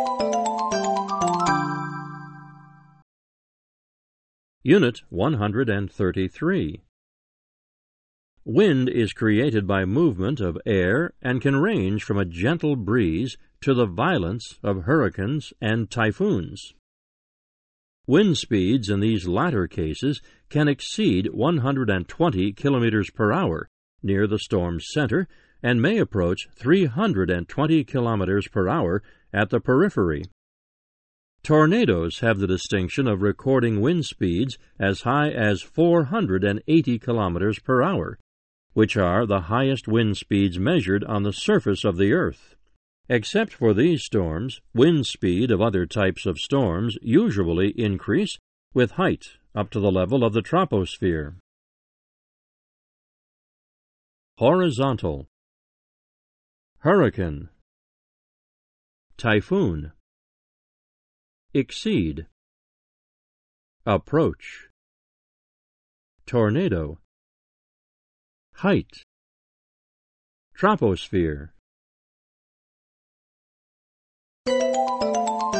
Unit 133. Wind is created by movement of air and can range from a gentle breeze to the violence of hurricanes and typhoons. Wind speeds in these latter cases can exceed 120 kilometers per hour near the storm's center and may approach 320 kilometers per hour at the periphery. Tornadoes have the distinction of recording wind speeds as high as 480 kilometers per hour, which are the highest wind speeds measured on the surface of the earth. Except for these storms, wind speed of other types of storms usually increase with height up to the level of the troposphere. Horizontal. Hurricane. Typhoon. Exceed. Approach. Tornado. Height. Troposphere.